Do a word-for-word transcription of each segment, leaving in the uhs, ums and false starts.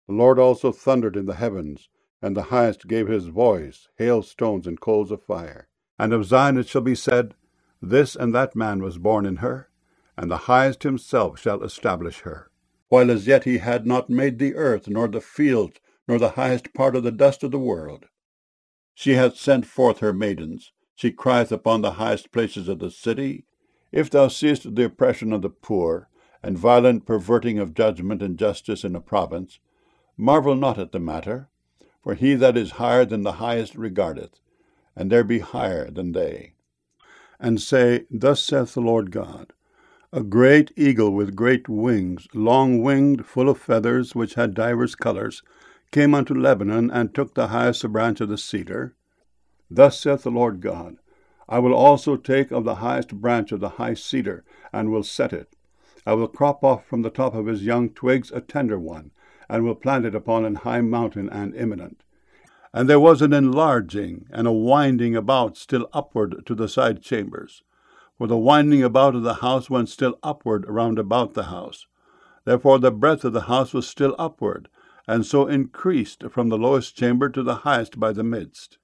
The Lord also thundered in the heavens, and the Highest gave his voice, hailstones and coals of fire. And of Zion it shall be said, This and that man was born in her, and the Highest himself shall establish her. While as yet he had not made the earth, nor the fields, nor the highest part of the dust of the world. She hath sent forth her maidens. She crieth upon the highest places of the city. If thou seest the oppression of the poor, and violent perverting of judgment and justice in a province, marvel not at the matter, for he that is higher than the highest regardeth, and there be higher than they. And say, Thus saith the Lord God, A great eagle with great wings, long-winged, full of feathers, which had divers colours, came unto Lebanon, and took the highest branch of the cedar. Thus saith the Lord God, I will also take of the highest branch of the high cedar, and will set it. I will crop off from the top of his young twigs a tender one, and will plant it upon an high mountain and eminent. And there was an enlarging and a winding about still upward to the side chambers. For the winding about of the house went still upward round about the house. Therefore the breadth of the house was still upward, and so increased from the lowest chamber to the highest by the midst.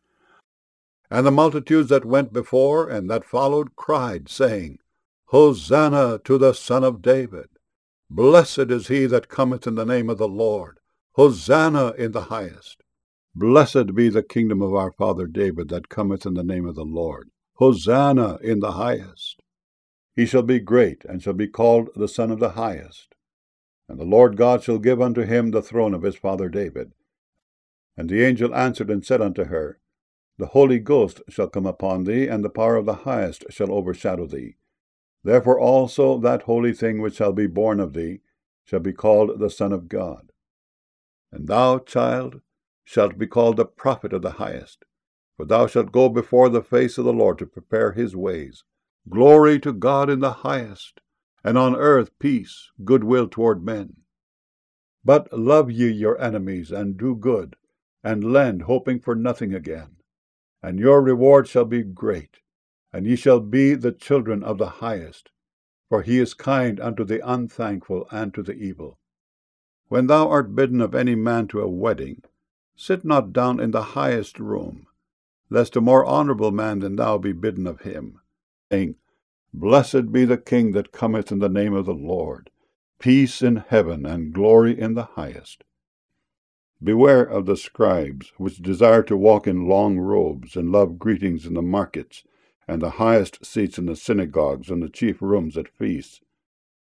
And the multitudes that went before and that followed cried, saying, Hosanna to the Son of David! Blessed is he that cometh in the name of the Lord! Hosanna in the highest! Blessed be the kingdom of our father David that cometh in the name of the Lord! Hosanna in the highest! He shall be great, and shall be called the Son of the Highest. And the Lord God shall give unto him the throne of his father David. And the angel answered and said unto her, The Holy Ghost shall come upon thee, and the power of the Highest shall overshadow thee. Therefore also that holy thing which shall be born of thee shall be called the Son of God. And thou, child, shalt be called the prophet of the Highest, for thou shalt go before the face of the Lord to prepare his ways. Glory to God in the highest, and on earth peace, goodwill toward men. But love ye your enemies, and do good, and lend, hoping for nothing again. And your reward shall be great, and ye shall be the children of the Highest, for he is kind unto the unthankful and to the evil. When thou art bidden of any man to a wedding, sit not down in the highest room, lest a more honourable man than thou be bidden of him, saying, Blessed be the King that cometh in the name of the Lord, peace in heaven and glory in the highest. Beware of the scribes, which desire to walk in long robes, and love greetings in the markets, and the highest seats in the synagogues, and the chief rooms at feasts,